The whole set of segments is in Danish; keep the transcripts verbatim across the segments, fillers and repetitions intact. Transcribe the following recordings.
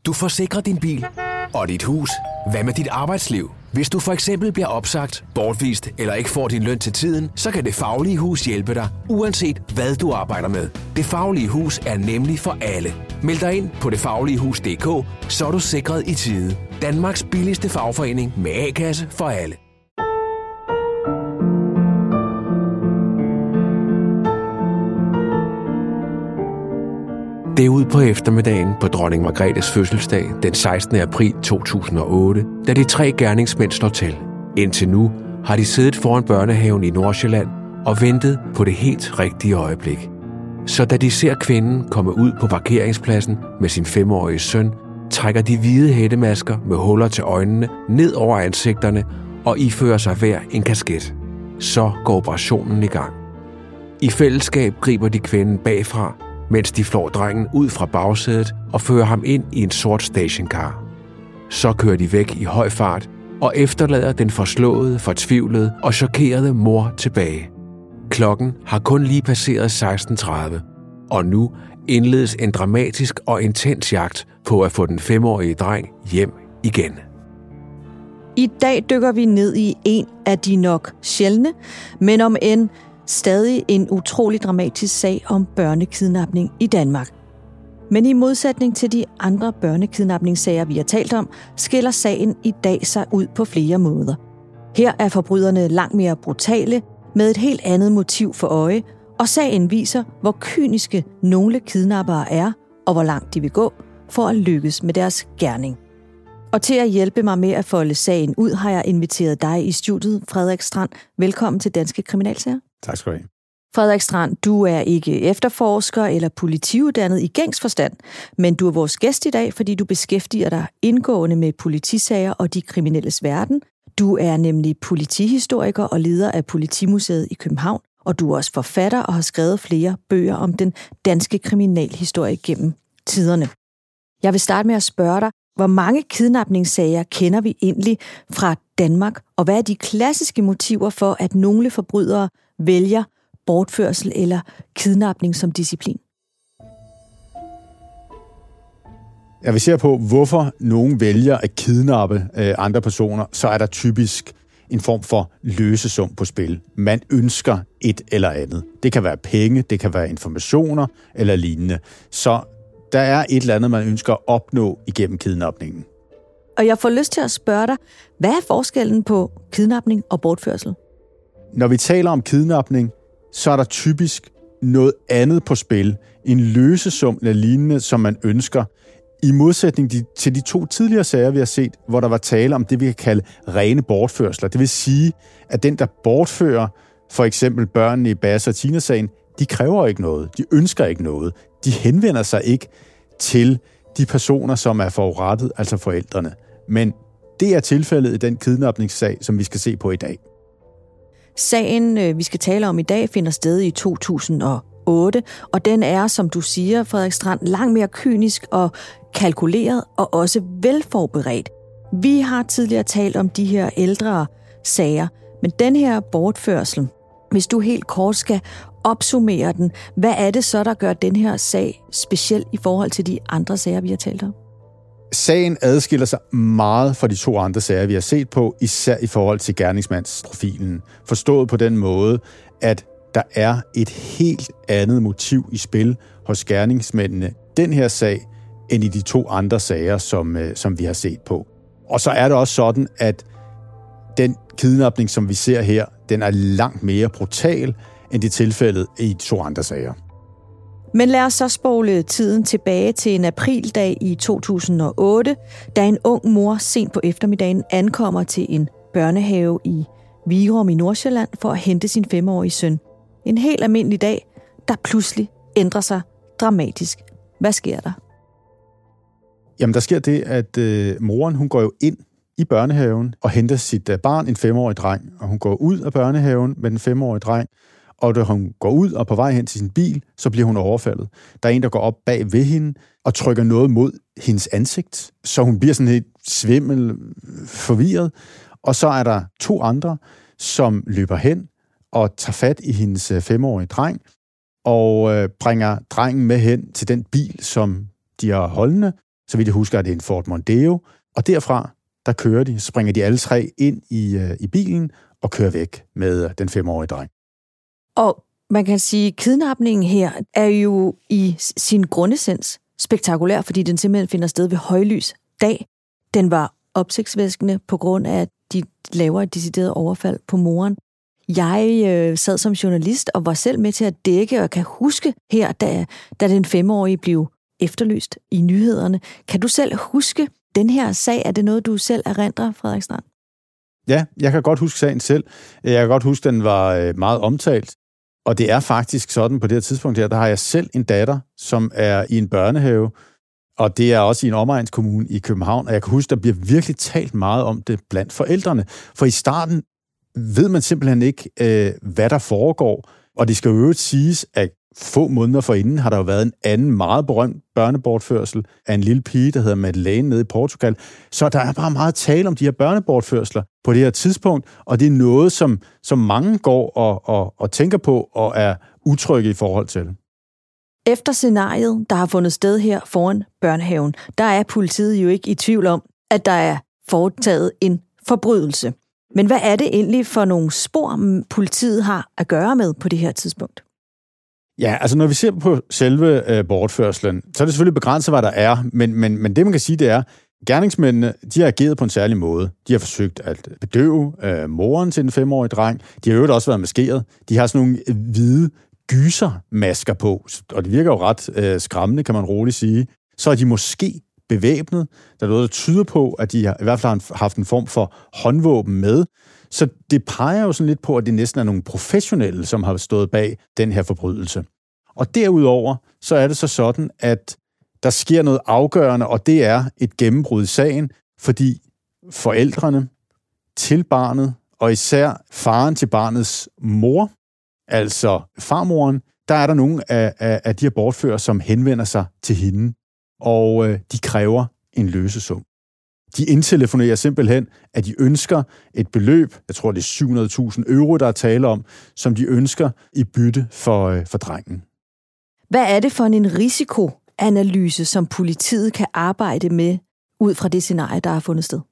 Du forsikrer din bil og dit hus. Hvad med dit arbejdsliv? Hvis du for eksempel bliver opsagt, bortvist eller ikke får din løn til tiden, så kan Det Faglige Hus hjælpe dig, uanset hvad du arbejder med. Det Faglige Hus er nemlig for alle. Meld dig ind på det faglige hus punktum d k, så er du sikret i tide. Danmarks billigste fagforening med A-kasse for alle. Det er ud på eftermiddagen på dronning Margrethes fødselsdag den sekstende april to tusind og otte, da de tre gerningsmænd slår til. Indtil nu har de siddet foran børnehaven i Nordsjælland og ventet på det helt rigtige øjeblik. Så da de ser kvinden komme ud på parkeringspladsen med sin femårige søn, trækker de hvide hættemasker med huller til øjnene ned over ansigterne og ifører sig hver en kasket. Så går operationen i gang. I fællesskab griber de kvinden bagfra, mens de flår drengen ud fra bagsædet og fører ham ind i en sort stationcar. Så kører de væk i høj fart og efterlader den forslåede, fortvivlede og chokerede mor tilbage. Klokken har kun lige passeret seksten tredive, og nu indledes en dramatisk og intens jagt på at få den femårige dreng hjem igen. I dag dykker vi ned i en af de nok sjældne, men om end stadig en utrolig dramatisk sag om børnekidnapning i Danmark. Men i modsætning til de andre børnekidnapningssager, vi har talt om, skiller sagen i dag sig ud på flere måder. Her er forbryderne langt mere brutale, med et helt andet motiv for øje, og sagen viser, hvor kyniske nogle kidnappere er, og hvor langt de vil gå for at lykkes med deres gerning. Og til at hjælpe mig med at folde sagen ud, har jeg inviteret dig i studiet, Frederik Strand. Velkommen til Danske Kriminalsager. Tak skal du have. Frederik Strand, du er ikke efterforsker eller politiuddannet i gængs forstand, men du er vores gæst i dag, fordi du beskæftiger dig indgående med politisager og de kriminelles verden. Du er nemlig politihistoriker og leder af Politimuseet i København, og du er også forfatter og har skrevet flere bøger om den danske kriminalhistorie gennem tiderne. Jeg vil starte med at spørge dig, hvor mange kidnapningssager kender vi egentlig fra Danmark, og hvad er de klassiske motiver for, at nogle forbrydere vælger bortførsel eller kidnapning som disciplin? Ja, vi ser på, hvorfor nogen vælger at kidnappe øh, andre personer, så er der typisk en form for løsesum på spil. Man ønsker et eller andet. Det kan være penge, det kan være informationer eller lignende. Så der er et eller andet, man ønsker at opnå igennem kidnapningen. Og jeg får lyst til at spørge dig, hvad er forskellen på kidnapning og bortførsel? Når vi taler om kidnapning, så er der typisk noget andet på spil. En løsesum eller lignende, som man ønsker. I modsætning til de to tidligere sager, vi har set, hvor der var tale om det, vi kan kalde rene bortførsler. Det vil sige, at den, der bortfører for eksempel børnene i Basse og Tina-sagen, de kræver ikke noget. De ønsker ikke noget. De henvender sig ikke til de personer, som er forurettet, altså forældrene. Men det er tilfældet i den kidnapningssag, som vi skal se på i dag. Sagen, vi skal tale om i dag, finder sted i to tusind og otte, og den er, som du siger, Frederik Strand, langt mere kynisk og kalkuleret og også velforberedt. Vi har tidligere talt om de her ældre sager, men den her bortførsel, hvis du helt kort skal opsummere den, hvad er det så, der gør den her sag speciel i forhold til de andre sager, vi har talt om? Sagen adskiller sig meget fra de to andre sager, vi har set på, især i forhold til gerningsmandsprofilen. Forstået på den måde, at der er et helt andet motiv i spil hos gerningsmændene den her sag, end i de to andre sager, som, som vi har set på. Og så er det også sådan, at den kidnapning, som vi ser her, den er langt mere brutal, end det tilfældet i de to andre sager. Men lad os så spole tiden tilbage til en aprildag i to tusind og otte, da en ung mor sent på eftermiddagen ankommer til en børnehave i Virum i Nordsjælland for at hente sin femårige søn. En helt almindelig dag, der pludselig ændrer sig dramatisk. Hvad sker der? Jamen, der sker det, at øh, moren hun går jo ind i børnehaven og henter sit øh, barn, en femårig dreng. Og hun går ud af børnehaven med den femårige dreng. Og da hun går ud og på vej hen til sin bil, så bliver hun overfaldet. Der er en, der går op bag ved hende og trykker noget mod hendes ansigt, så hun bliver sådan helt svimmel, forvirret. Og så er der to andre, som løber hen og tager fat i hendes femårige dreng og øh, bringer drengen med hen til den bil, som de har holdende, Så vidt jeg husker, at det er en Ford Mondeo. Og derfra, der kører de, springer de alle tre ind i, øh, i bilen og kører væk med øh, den femårige dreng. Og man kan sige, at kidnapningen her er jo i sin grundessens spektakulær, fordi den simpelthen finder sted ved højlys dag. Den var opsigtsvækkende på grund af, at de laver et decideret overfald på moren. Jeg øh, sad som journalist og var selv med til at dække, og kan huske her, da, da den femårige blev efterlyst i nyhederne. Kan du selv huske den her sag? Er det noget, du selv erindrer, Frederik Strand? Ja, jeg kan godt huske sagen selv. Jeg kan godt huske, at den var meget omtalt. Og det er faktisk sådan på det her tidspunkt her, der har jeg selv en datter, som er i en børnehave, og det er også i en omegnskommune i København. Og jeg kan huske, der bliver virkelig talt meget om det blandt forældrene. For i starten ved man simpelthen ikke, øh, hvad der foregår. Og det skal jo øvrigt siges, at få måneder forinden har der jo været en anden meget berømt børnebortførsel af en lille pige, der hedder Madeleine nede i Portugal. Så der er bare meget tale om de her børnebortførsler på det her tidspunkt, og det er noget, som, som mange går og, og, og tænker på og er utrygge i forhold til. Efter scenariet, der har fundet sted her foran børnehaven, der er politiet jo ikke i tvivl om, at der er foretaget en forbrydelse. Men hvad er det egentlig for nogle spor, politiet har at gøre med på det her tidspunkt? Ja, altså når vi ser på selve øh, bortførslen, så er det selvfølgelig begrænset, hvad der er, men, men, men det man kan sige, det er, gerningsmændene, de har ageret på en særlig måde. De har forsøgt at bedøve øh, moren til den femårige dreng. De har jo også været maskeret. De har sådan nogle hvide gysermasker på, og det virker jo ret øh, skræmmende, kan man roligt sige. Så er de måske bevæbnet. Der er noget, der tyder på, at de har, i hvert fald har haft en form for håndvåben med. Så det peger jo sådan lidt på, at det næsten er nogle professionelle, som har stået bag den her forbrydelse. Og derudover, så er det så sådan, at der sker noget afgørende, og det er et gennembrud i sagen, fordi forældrene til barnet, og især faren til barnets mor, altså farmoren, der er der nogle af, af, af de her bortfører, som henvender sig til hende, og øh, de kræver en løsesum. De indtelefonerer simpelthen, at de ønsker et beløb, jeg tror det er syv hundrede tusind euro, der er tale om, som de ønsker i bytte for, øh, for drengen. Hvad er det for en risikoanalyse, som politiet kan arbejde med, ud fra det scenarie, der har fundet sted?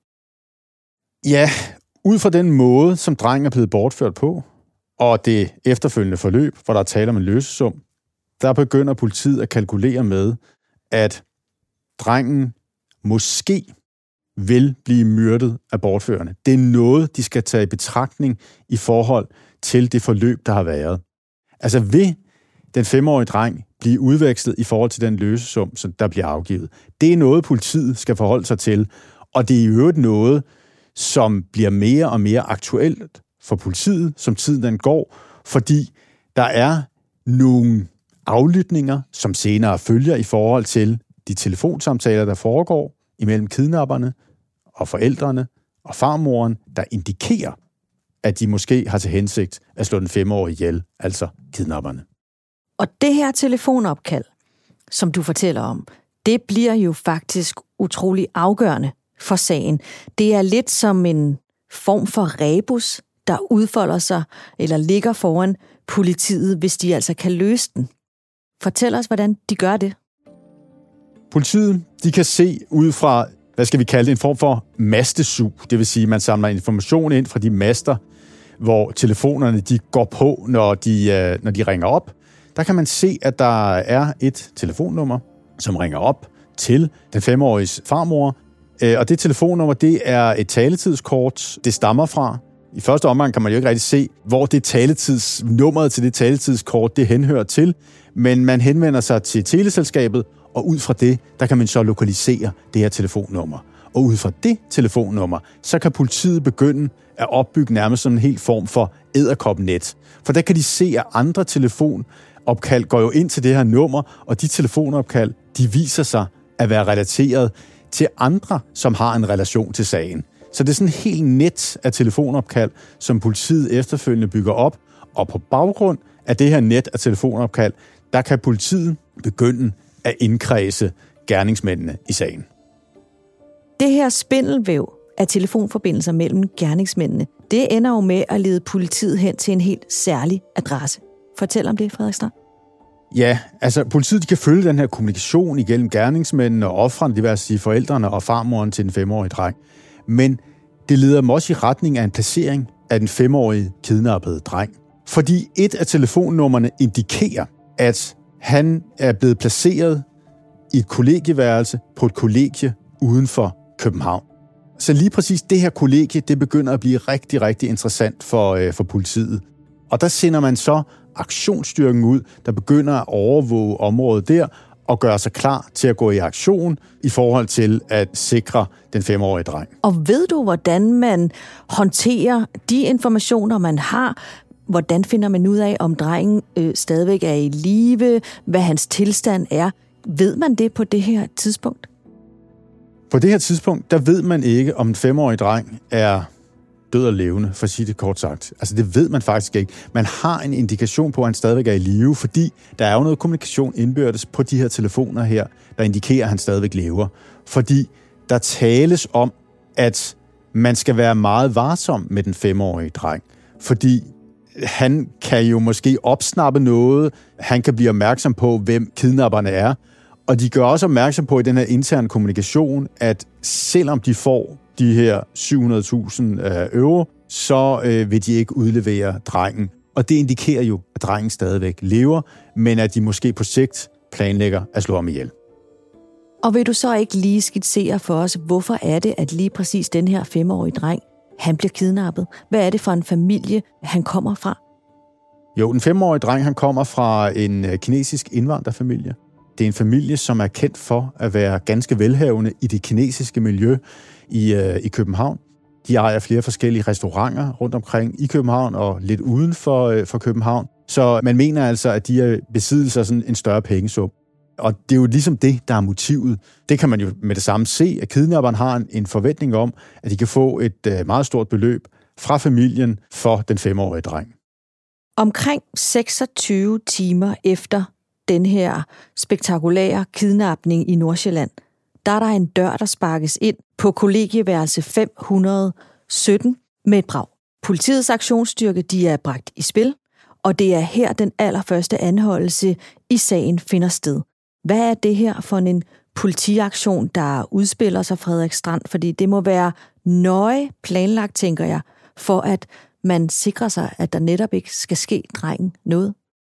Ja, ud fra den måde, som drengen er blevet bortført på, og det efterfølgende forløb, hvor der er tale om en løsesum, der begynder politiet at kalkulere med, at drengen måske vil blive myrdet af bortførerne. Det er noget, de skal tage i betragtning i forhold til det forløb, der har været. Altså vil den femårige dreng blive udvekslet i forhold til den løsesum, som der bliver afgivet. Det er noget, politiet skal forholde sig til, og det er i øvrigt noget, som bliver mere og mere aktuelt for politiet, som tiden den går, fordi der er nogle aflytninger, som senere følger i forhold til de telefonsamtaler, der foregår imellem kidnapperne og forældrene og farmoren, der indikerer, at de måske har til hensigt at slå den femårige ihjel, altså kidnapperne. Og det her telefonopkald, som du fortæller om, det bliver jo faktisk utrolig afgørende for sagen. Det er lidt som en form for rebus, der udfolder sig eller ligger foran politiet, hvis de altså kan løse den. Fortæl os, hvordan de gør det. Politiet, de kan se ud fra, hvad skal vi kalde det, en form for mastesug. Det vil sige, at man samler information ind fra de master, hvor telefonerne de går på, når de, når de ringer op. Der kan man se, at der er et telefonnummer, som ringer op til den femårige farmor. Og det telefonnummer, det er et taletidskort, det stammer fra. I første omgang kan man jo ikke rigtig se, hvor det taletidsnummeret til det taletidskort, det henhører til. Men man henvender sig til teleselskabet, og ud fra det, der kan man så lokalisere det her telefonnummer. Og ud fra det telefonnummer, så kan politiet begynde at opbygge nærmest som en helt form for edderkopnet. For der kan de se, at andre telefonopkald går jo ind til det her nummer, og de telefonopkald, de viser sig at være relateret til andre, som har en relation til sagen. Så det er sådan en helt net af telefonopkald, som politiet efterfølgende bygger op, og på baggrund af det her net af telefonopkald, der kan politiet begynde at indkredse gerningsmændene i sagen. Det her spindelvæv af telefonforbindelser mellem gerningsmændene, det ender jo med at lede politiet hen til en helt særlig adresse. Fortæl om det, Frederik Strand. Ja, altså politiet de kan følge den her kommunikation igennem gerningsmændene og ofrene, det vil altså sige forældrene og farmoren til den femårige dreng. Men det leder dem også i retning af en placering af den femårige kidnappede dreng. Fordi et af telefonnummerne indikerer, at han er blevet placeret i et kollegieværelse på et kollegie uden for København. Så lige præcis det her kollegie, det begynder at blive rigtig, rigtig interessant for, øh, for politiet. Og der sender man så aktionsstyrken ud, der begynder at overvåge området der og gøre sig klar til at gå i aktion i forhold til at sikre den femårige dreng. Og ved du, hvordan man håndterer de informationer, man har? Hvordan finder man ud af, om drengen øh, stadigvæk er i live, hvad hans tilstand er? Ved man det på det her tidspunkt? På det her tidspunkt, der ved man ikke, om en femårig dreng er død og levende, for at sige det kort sagt. Altså, det ved man faktisk ikke. Man har en indikation på, at han stadigvæk er i live, fordi der er jo noget kommunikation indbyrdes på de her telefoner her, der indikerer, at han stadigvæk lever. Fordi der tales om, at man skal være meget varsom med den femårige dreng. Fordi han kan jo måske opsnappe noget, han kan blive opmærksom på, hvem kidnapperne er, og de gør også opmærksom på i den her interne kommunikation, at selvom de får de her syv hundrede tusind euro, så øh, vil de ikke udlevere drengen. Og det indikerer jo, at drengen stadigvæk lever, men at de måske på sigt planlægger at slå ham ihjel. Og vil du så ikke lige skitsere for os, hvorfor er det, at lige præcis den her femårige dreng, han bliver kidnappet? Hvad er det for en familie, han kommer fra? Jo, den femårige dreng, han kommer fra en kinesisk indvandrerfamilie. Det er en familie, som er kendt for at være ganske velhavende i det kinesiske miljø i, øh, i København. De ejer flere forskellige restauranter rundt omkring i København og lidt uden for, øh, for København. Så man mener altså, at de er besiddelser sådan en større pengesum. Og det er jo ligesom det, der er motivet. Det kan man jo med det samme se, at kidnapperen har en, en forventning om, at de kan få et øh, meget stort beløb fra familien for den femårige dreng. Omkring seksogtyve timer efter den her spektakulære kidnapning i Nordsjælland, der er der en dør, der sparkes ind på kollegieværelse fem hundrede sytten med et brag. Politiets aktionsstyrke, de er bragt i spil, og det er her den allerførste anholdelse i sagen finder sted. Hvad er det her for en politiaktion, der udspiller sig, Frederik Strand? Fordi det må være nøje planlagt, tænker jeg, for at man sikrer sig, at der netop ikke skal ske drengen noget.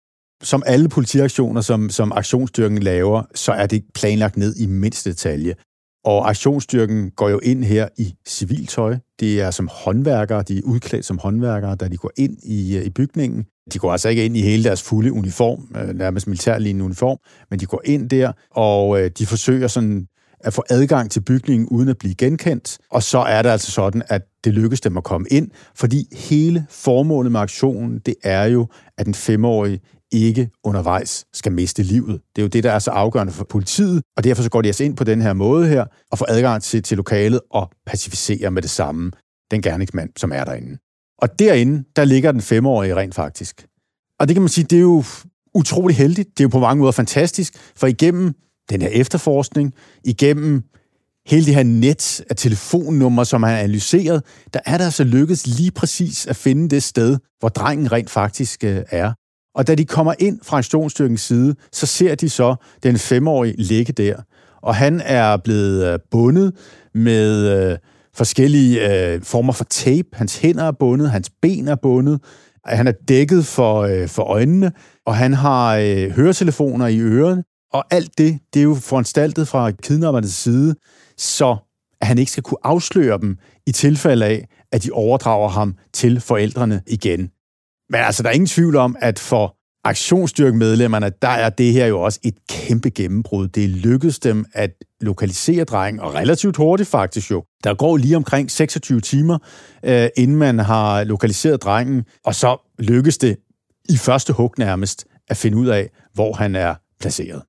Som alle politiaktioner, som, som aktionsstyrken laver, så er det planlagt ned i mindste detalje. Og aktionsstyrken går jo ind her i civiltøj. Det er som håndværkere, de er udklædt som håndværkere, da de går ind i, i bygningen. De går altså ikke ind i hele deres fulde uniform, nærmest militærlignende uniform, men de går ind der, og de forsøger sådan at få adgang til bygningen uden at blive genkendt. Og så er det altså sådan, at det lykkes dem at komme ind, fordi hele formålet med aktionen, det er jo, at den femårige ikke undervejs skal miste livet. Det er jo det, der er så afgørende for politiet, og derfor så går de altså ind på den her måde her, og får adgang til, til lokalet og pacificerer med det samme den gerningsmand, som er derinde. Og derinde, der ligger den femårige rent faktisk. Og det kan man sige, det er jo utrolig heldigt. Det er jo på mange måder fantastisk, for igennem den her efterforskning, igennem hele det her net af telefonnumre, som han har analyseret, der er der altså lykkedes lige præcis at finde det sted, hvor drengen rent faktisk er. Og da de kommer ind fra aktionsstyrkens side, så ser de så den femårige ligge der. Og han er blevet bundet med øh, forskellige øh, former for tape. Hans hænder er bundet, hans ben er bundet. Han er dækket for, øh, for øjnene, og han har øh, høretelefoner i ørerne. Og alt det, det er jo foranstaltet fra kidnappernes side, så at han ikke skal kunne afsløre dem i tilfælde af, at de overdrager ham til forældrene igen. Men altså, der er ingen tvivl om, at for aktionsstyrkemedlemmerne, der er det her jo også et kæmpe gennembrud. Det lykkedes dem at lokalisere drengen, og relativt hurtigt faktisk jo. Der går lige omkring seksogtyve timer, øh, inden man har lokaliseret drengen, og så lykkes det i første hug nærmest at finde ud af, hvor han er placeret.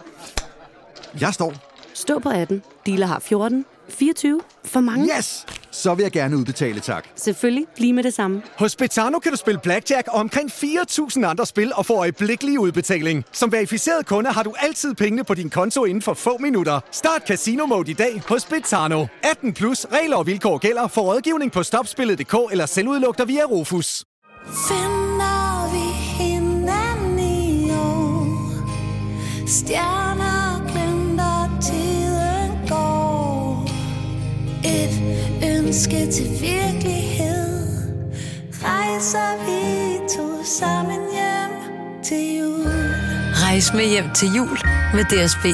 Jeg står. Stå på atten. Dealer har fjorten. fireogtyve. For mange. Yes! Så vil jeg gerne udbetale, tak. Selvfølgelig, lige med det samme. Hos Betano kan du spille blackjack og omkring fire tusind andre spil og få øjeblikkelig udbetaling. Som verificeret kunde har du altid pengene på din konto inden for få minutter. Start Casino Mode i dag hos Betano. atten plus, regler og vilkår gælder. For rådgivning på stopspillet punktum d k eller selvudluk dig via Rufus. Finder vi hinanden i år? Stjerner glimter, tiden går. Et ønske til virkelighed. Rejser vi to sammen hjem til jul. Rejs med hjem til jul med D S B.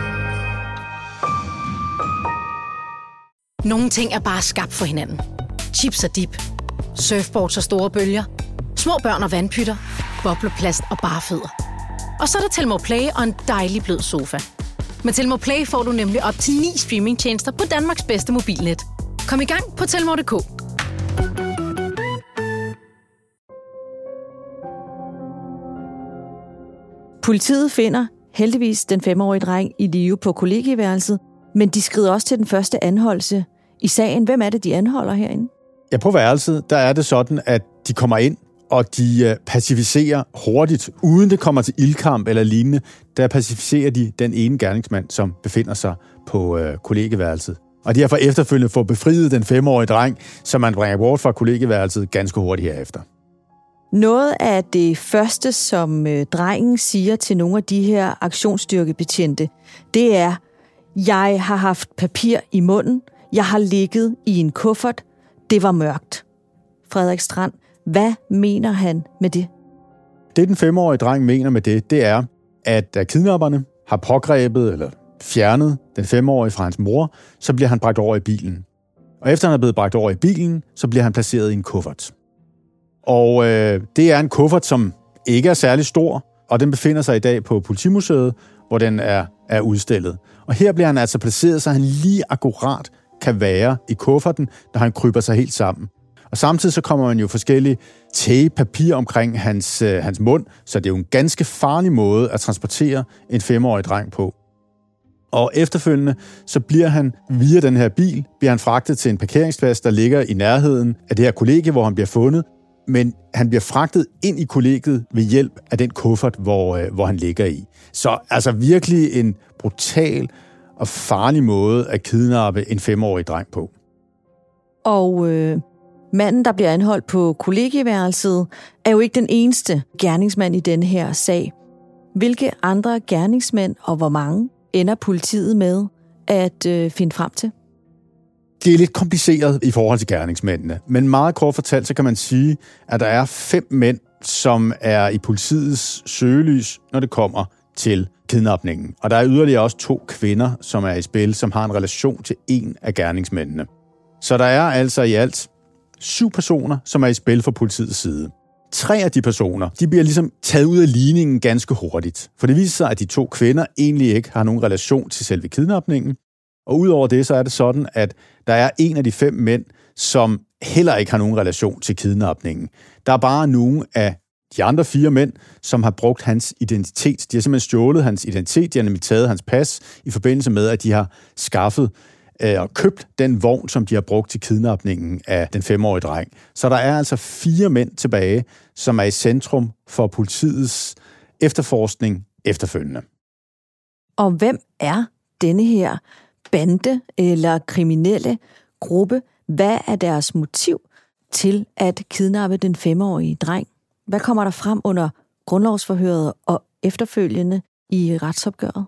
Nogle ting er bare skabt for hinanden. Chips og dip. Surfboards og store bølger. Små børn og vandpytter. Bobleplast og barfødder. Og så er der Telmore Play og en dejlig blød sofa. Med Telmore Play får du nemlig op til ni streamingtjenester på Danmarks bedste mobilnet. Kom i gang på telmore punktum d k. Politiet finder heldigvis den femårige dreng i live på kollegieværelset, men de skrider også til den første anholdelse i sagen. Hvem er det, de anholder herinde? Ja, på værelset, der er det sådan, at de kommer ind, og de pacificerer hurtigt, uden det kommer til ildkamp eller lignende. Der pacificerer de den ene gerningsmand, som befinder sig på øh, kollegieværelset. Og de har for efterfølgende fået befriet den femårige dreng, som man bringer bort fra kollegieværelset ganske hurtigt herefter. Noget af det første, som øh, drengen siger til nogle af de her aktionsstyrkebetjente, det er, jeg har haft papir i munden, jeg har ligget i en kuffert, det var mørkt. Frederik Strand, hvad mener han med det? Det, den femårige dreng mener med det, det er, at da kidnapperne har pågrebet eller fjernet den femårige fra hans mor, så bliver han bragt over i bilen. Og efter han er blevet bragt over i bilen, så bliver han placeret i en kuffert. Og øh, det er en kuffert, som ikke er særlig stor, og den befinder sig i dag på Politimuseet, hvor den er, er udstillet. Og her bliver han altså placeret, så han lige akkurat kan være i kufferten, når han kryber sig helt sammen. Og samtidig så kommer man jo forskellige tape, papir omkring hans, øh, hans mund, så det er jo en ganske farlig måde at transportere en femårig dreng på. Og efterfølgende, så bliver han via den her bil, bliver han fragtet til en parkeringsplads, der ligger i nærheden af det her kollegie, hvor han bliver fundet. Men han bliver fragtet ind i kollegiet ved hjælp af den kuffert, hvor, øh, hvor han ligger i. Så altså virkelig en brutal og farlig måde at kidnappe en femårig dreng på. Og øh, manden, der bliver anholdt på kollegieværelset, er jo ikke den eneste gerningsmand i denne her sag. Hvilke andre gerningsmænd og hvor mange ender politiet med at øh, finde frem til? Det er lidt kompliceret i forhold til gerningsmændene, men meget kort fortalt, så kan man sige, at der er fem mænd, som er i politiets søgelys, når det kommer til kidnapningen. Og der er yderligere også to kvinder, som er i spil, som har en relation til en af gerningsmændene. Så der er altså i alt syv personer, som er i spil fra politiets side. Tre af de personer, de bliver ligesom taget ud af ligningen ganske hurtigt. For det viser sig, at de to kvinder egentlig ikke har nogen relation til selve kidnapningen. Og udover det, så er det sådan, at der er en af de fem mænd, som heller ikke har nogen relation til kidnapningen. Der er bare nogle af de andre fire mænd, som har brugt hans identitet. De har simpelthen stjålet hans identitet, de har nemlig taget hans pas i forbindelse med, at de har skaffet øh, og købt den vogn, som de har brugt til kidnapningen af den femårige dreng. Så der er altså fire mænd tilbage, som er i centrum for politiets efterforskning efterfølgende. Og hvem er denne her bande eller kriminelle gruppe? Hvad er deres motiv til at kidnappe den femårige dreng? Hvad kommer der frem under grundlovsforhøret og efterfølgende i retsopgøret?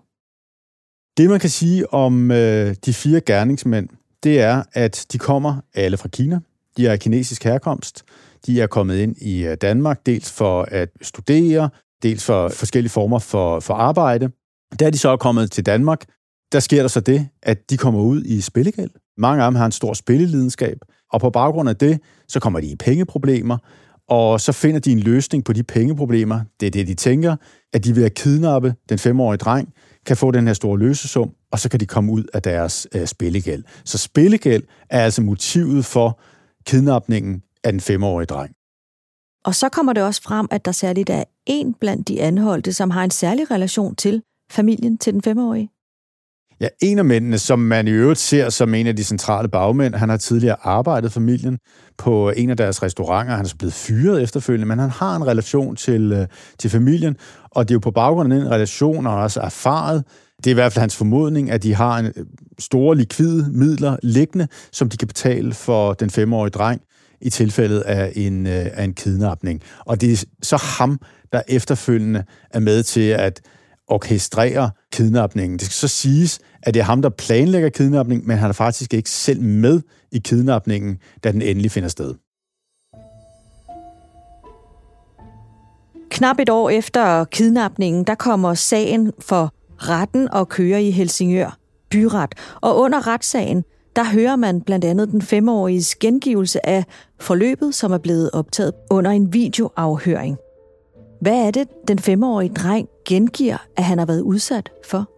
Det, man kan sige om øh, de fire gerningsmænd, det er, at de kommer alle fra Kina. De er af kinesisk herkomst. De er kommet ind i Danmark, dels for at studere, dels for forskellige former for, for arbejde. Da de så er kommet til Danmark, der sker der så det, at de kommer ud i spillegæld. Mange af dem har en stor spillelidenskab, og på baggrund af det, så kommer de i pengeproblemer, og så finder de en løsning på de pengeproblemer. Det er det, de tænker, at de ved at kidnappe den femårige dreng, kan få den her store løsesum, og så kan de komme ud af deres øh, spillegæld. Så spillegæld er altså motivet for kidnapningen af den femårige dreng. Og så kommer det også frem, at der særligt er en blandt de anholdte, som har en særlig relation til familien til den femårige. Ja, en af mændene, som man i øvrigt ser som en af de centrale bagmænd, han har tidligere arbejdet familien på en af deres restauranter. Han er så blevet fyret efterfølgende, men han har en relation til, til familien, og det er jo på baggrund af den relation, og også erfaret. Det er i hvert fald hans formodning, at de har en store likvide midler liggende, som de kan betale for den femårige dreng i tilfældet af en, af en kidnapning. Og det er så ham, der efterfølgende er med til at orkestrere kidnapningen. Det skal så siges, at det er ham, der planlægger kidnapningen, men han er faktisk ikke selv med i kidnapningen, da den endelig finder sted. Knap et år efter kidnapningen, der kommer sagen for retten og kører i Helsingør byret. Og under retssagen, der hører man blandt andet den femåriges gengivelse af forløbet, som er blevet optaget under en videoafhøring. Hvad er det, den femårige dreng gengiver, at han har været udsat for?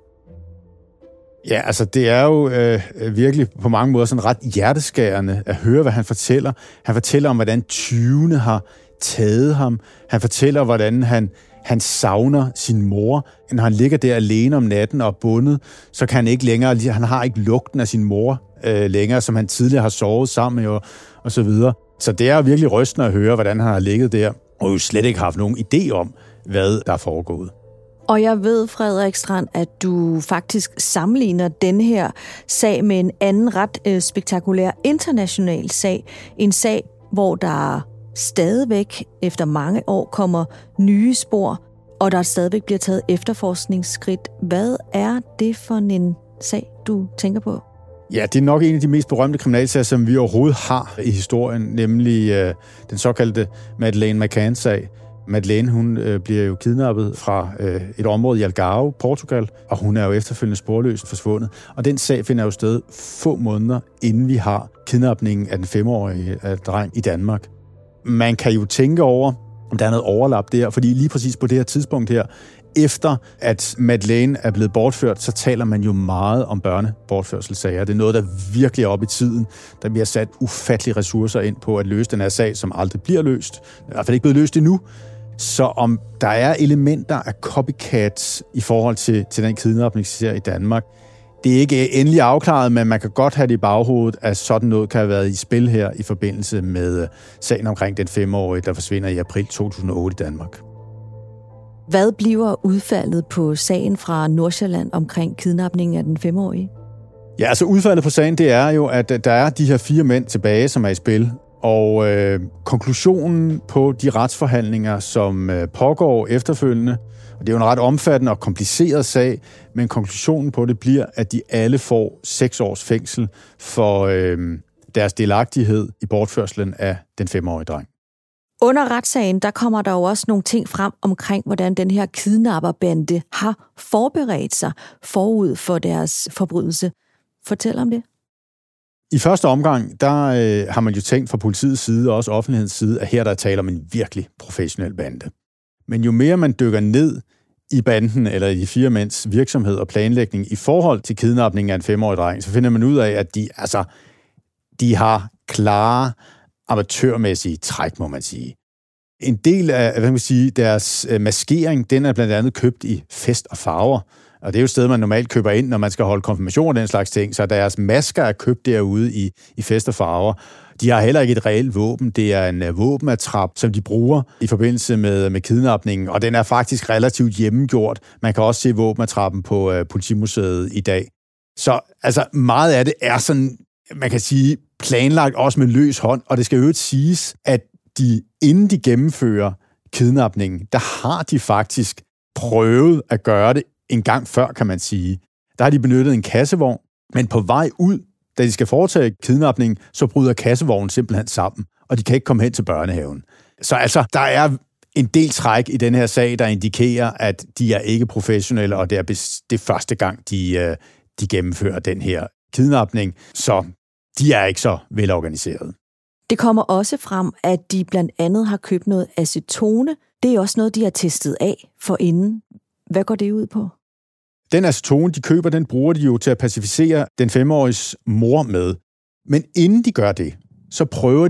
Ja, altså det er jo øh, virkelig på mange måder sådan ret hjerteskærende at høre, hvad han fortæller. Han fortæller om, hvordan tyvene har taget ham. Han fortæller, hvordan han, han savner sin mor. Når han ligger der alene om natten og er bundet, så kan han ikke længere, han har ikke lugten af sin mor øh, længere, som han tidligere har sovet sammen med og, og så videre. Så det er jo virkelig rystende at høre, hvordan han har ligget der, og jo slet ikke haft nogen idé om, hvad der er foregået. Og jeg ved, Frederik Strand, at du faktisk sammenligner den her sag med en anden ret øh, spektakulær international sag. En sag, hvor der stadigvæk efter mange år kommer nye spor, og der stadigvæk bliver taget efterforskningsskridt. Hvad er det for en sag, du tænker på? Ja, det er nok en af de mest berømte kriminalsager, som vi overhovedet har i historien, nemlig øh, den såkaldte Madeleine McCann-sag. Madeleine, hun øh, bliver jo kidnappet fra øh, et område i Algarve, Portugal, og hun er jo efterfølgende sporløst forsvundet. Og den sag finder jo sted få måneder, inden vi har kidnapningen af den femårige øh, dreng i Danmark. Man kan jo tænke over, om der er noget overlap der, fordi lige præcis på det her tidspunkt her, efter at Madeleine er blevet bortført, så taler man jo meget om børnebortførselssager. Det er noget, der virkelig er oppe i tiden. Der bliver sat ufattelige ressourcer ind på at løse den her sag, som aldrig bliver løst. Det er i hvert fald ikke blevet løst endnu. Så om der er elementer af copycats i forhold til, til den kidnapningsserie i Danmark, det er ikke endelig afklaret, men man kan godt have det i baghovedet, at sådan noget kan have været i spil her i forbindelse med sagen omkring den femårige, der forsvinder i april to tusind og otte i Danmark. Hvad bliver udfaldet på sagen fra Nordsjælland omkring kidnapningen af den femårige? Ja, altså udfaldet på sagen, det er jo, at der er de her fire mænd tilbage, som er i spil. Og øh, konklusionen på de retsforhandlinger, som øh, pågår efterfølgende, og det er jo en ret omfattende og kompliceret sag, men konklusionen på det bliver, at de alle får seks års fængsel for øh, deres delagtighed i bortførslen af den femårige dreng. Under retssagen, der kommer der jo også nogle ting frem omkring, hvordan den her kidnapperbande har forberedt sig forud for deres forbrydelse. Fortæl om det. I første omgang, der øh, har man jo tænkt fra politiets side og også offentlighedens side, at her der taler om en virkelig professionel bande. Men jo mere man dykker ned i banden eller i de fire mænds virksomhed og planlægning i forhold til kidnapningen af en femårig dreng, så finder man ud af, at de, altså, de har klare amatørmæssige træk, må man sige. En del af, hvad man sige, deres maskering, den er blandt andet købt i fest og farver. Og det er jo et sted, man normalt køber ind, når man skal holde konfirmation og den slags ting. Så deres masker er købt derude i, i fest og farver. De har heller ikke et reelt våben. Det er en våbenattrap, som de bruger i forbindelse med, med kidnapningen. Og den er faktisk relativt hjemmegjort. Man kan også se våbenattrappen på uh, Politimuseet i dag. Så altså, meget af det er sådan, man kan sige, planlagt også med løs hånd. Og det skal jo ikke siges, at de, inden de gennemfører kidnapningen, der har de faktisk prøvet at gøre det en gang før, kan man sige. Der har de benyttet en kassevogn, men på vej ud, da de skal foretage kidnapningen, så bryder kassevognen simpelthen sammen, og de kan ikke komme hen til børnehaven. Så altså, der er en del træk i den her sag, der indikerer, at de er ikke professionelle, og det er det første gang, de, de gennemfører den her kidnapning. Så de er ikke så velorganiserede. Det kommer også frem, at de blandt andet har købt noget acetone. Det er også noget, de har testet af forinden. Hvad går det ud på? Den acetone, de køber, den bruger de jo til at pacificere den femåriges mor med. Men inden de gør det, så prøver de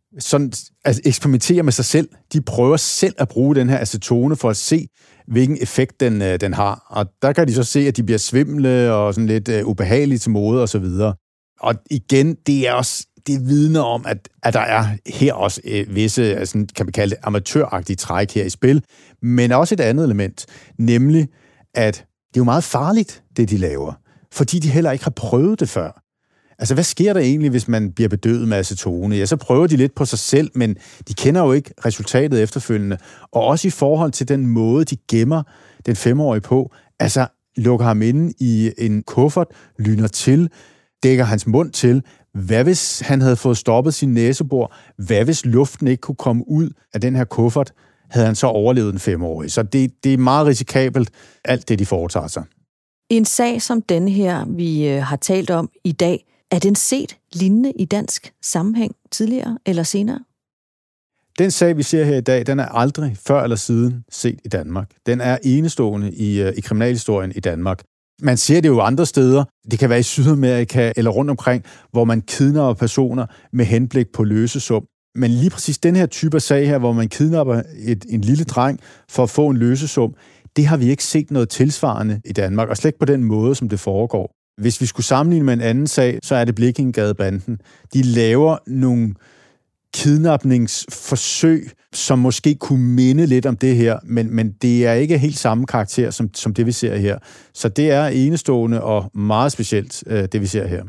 sådan, altså eksperimenterer med sig selv. De prøver selv at bruge den her acetone for at se, hvilken effekt den, den har. Og der kan de så se, at de bliver svimle og sådan lidt uh, ubehagelige til mode og så videre. Og igen, det er også det vidner om, at, at der er her også uh, visse, altså, kan man kalde det, amatøragtige træk her i spil. Men også et andet element, nemlig, at det er jo meget farligt, det de laver. Fordi de heller ikke har prøvet det før. Altså, hvad sker der egentlig, hvis man bliver bedøvet med acetone? Ja, så prøver de lidt på sig selv, men de kender jo ikke resultatet efterfølgende. Og også i forhold til den måde, de gemmer den femårige på. Altså, lukker ham inde i en kuffert, lyner til, dækker hans mund til. Hvad hvis han havde fået stoppet sin næsebor? Hvad hvis luften ikke kunne komme ud af den her kuffert? Havde han så overlevet den femårige? Så det, det er meget risikabelt, alt det, de foretager sig. En sag som denne her, vi har talt om i dag, er den set lignende i dansk sammenhæng tidligere eller senere? Den sag, vi ser her i dag, den er aldrig før eller siden set i Danmark. Den er enestående i, i kriminalhistorien i Danmark. Man ser det jo andre steder. Det kan være i Sydamerika eller rundt omkring, hvor man kidnapper personer med henblik på løsesum. Men lige præcis den her type af sag her, hvor man kidnapper et, en lille dreng for at få en løsesum, det har vi ikke set noget tilsvarende i Danmark, og slet ikke på den måde, som det foregår. Hvis vi skulle sammenligne med en anden sag, så er det Blekingegadebanden. De laver nogle kidnapningsforsøg, som måske kunne minde lidt om det her, men, men det er ikke helt samme karakter, som, som det vi ser her. Så det er enestående og meget specielt, det vi ser her.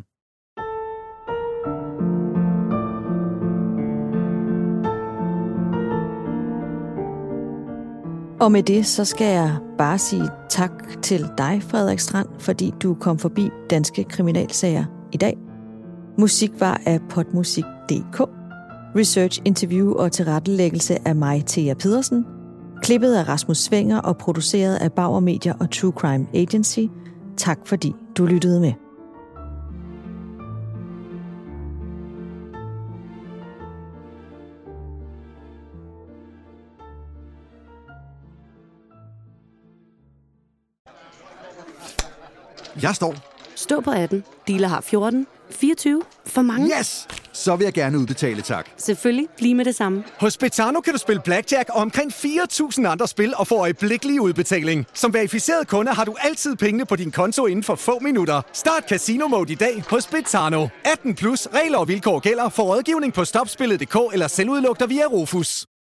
Og med det, så skal jeg bare sige tak til dig, Frederik Strand, fordi du kom forbi Danske Kriminalsager i dag. Musik var af podmusik punktum d k. Research, interview og tilrettelæggelse af mig, Thea Pedersen. Klippet af Rasmus Swenger og produceret af Bauer Media og True Crime Agency. Tak fordi du lyttede med. Jeg står. Stå på atten. Dealer har fjorten. fireogtyve. For mange. Yes! Så vil jeg gerne udbetale, tak. Selvfølgelig. Lige med det samme. Hos Betano kan du spille blackjack og omkring fire tusind andre spil og få øjeblikkelig udbetaling. Som verificeret kunde har du altid pengene på din konto inden for få minutter. Start Casino Mode i dag hos Betano. atten plus. Regler og vilkår gælder. For rådgivning på stopspillet punktum d k eller selvudlugter via Rufus.